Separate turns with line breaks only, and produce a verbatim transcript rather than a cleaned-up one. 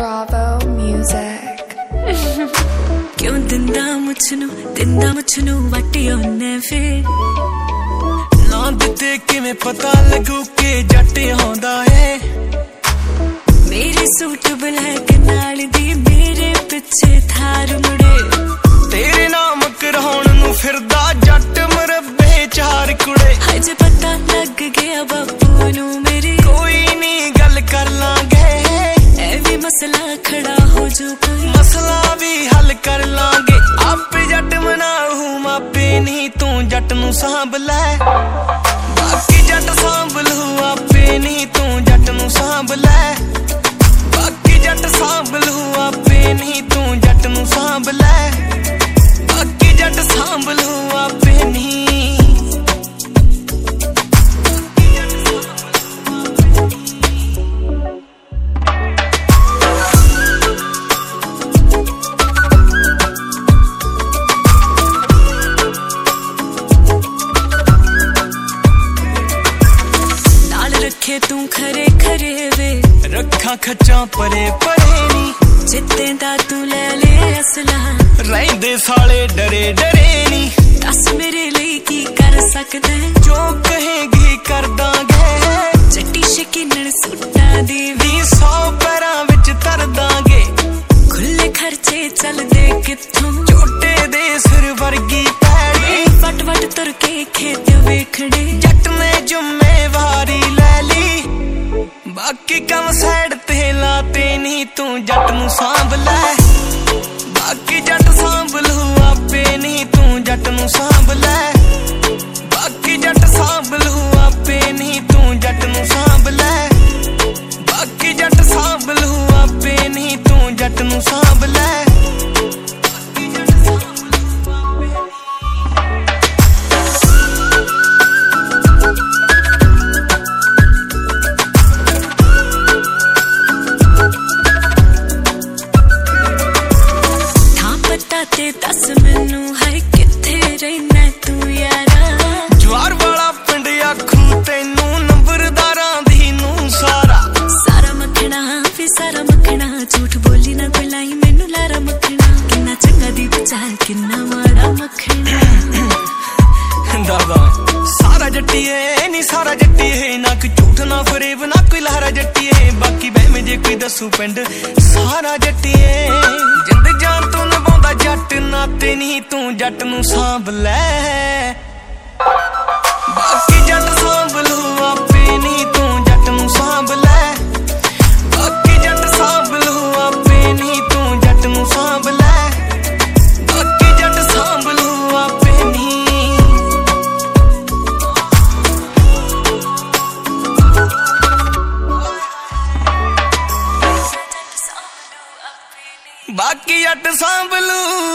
Bravo Music.
क्यों दिंदा मुझनू दिंदा मुझनू वट्टी ओने फिर
ना दिते किवें पता लगू के जट आउंदा है
मेरे सूट ब्लैक नाल दी मेरे पिछे थार मुड़े
तेरे नाम कराउण नू फिरदा जट मरब्बे चार कुड़े
अज पता लग गया बापू नू मेरे
कोई नी गल कर लांगे
ऐ भी मसला खड़ा हो जो कोई
मसला भी हल कर लांगे आपे जट मनाऊ मापे नहीं तू जट नू सांभ लै बाकी जट सांभ लू आपे नहीं तू जट नू सांभ लै बाकी जट सांभ लू आपे नहीं तू जट नू सांभ लै बाकी जट सांभ लू आपे नहीं
रखे तू खरे खरे वे
रखा खचा परे परे नी
जिते दा तू ले ले असला
रहंदे साले डरे डरे नी
दस मेरे लिए की कर सकदे
जो कहेगी कर दांगे
चट्टी शकीनन सुट्टा दी
भी सौ पैरां विच तर दांगे
खुले खर्चे चलदे किथों
छोटे दे सिर वर्गी पैड़ी
वट वट तुर के खेत वेखड़े
जट ने जिम्मेवारी ले ली बाकी कम साइड ते लाते नहीं तू जट नू सांभ लै बाकी जट सांभ लू आपे नहीं तू जट नू सांभ लै बाकी जट सांभ लू आपे नहीं तू जट नू सांभ लै बाकी जट सांभ लू आपे नहीं तू जट नू सांभ लै
ते दस मैनू है किथे रहना तू यारा
जवार वाला पिंड आखू तेनू नंबरदारां दी नू सारा
सारा मखना फिर सारा मखना झूठ बोली ना कोई लाई मैनू लारा मखना किन्ना चंगा दी बचाल किन्ना माड़ा मखना
दादा सारा जट्टी है नी सारा जट्टी है ना कोई झूठ ना फरेब ना कोई लहरा जट्टी है बाकी बह में जे कोई दसू पिंड सारा जट्टी है जिंद जान तू नभाउंदा जट नाते नहीं तू जट नू सांभ लै बाकी जट सांभ लू आपे नहीं तू जट नू सांभ लै बाकी जट सांभ लू आपे नहीं तू जट नू सांभ लै बाकी जट सांभ लू आपे नहीं बाकी जट सांभ लू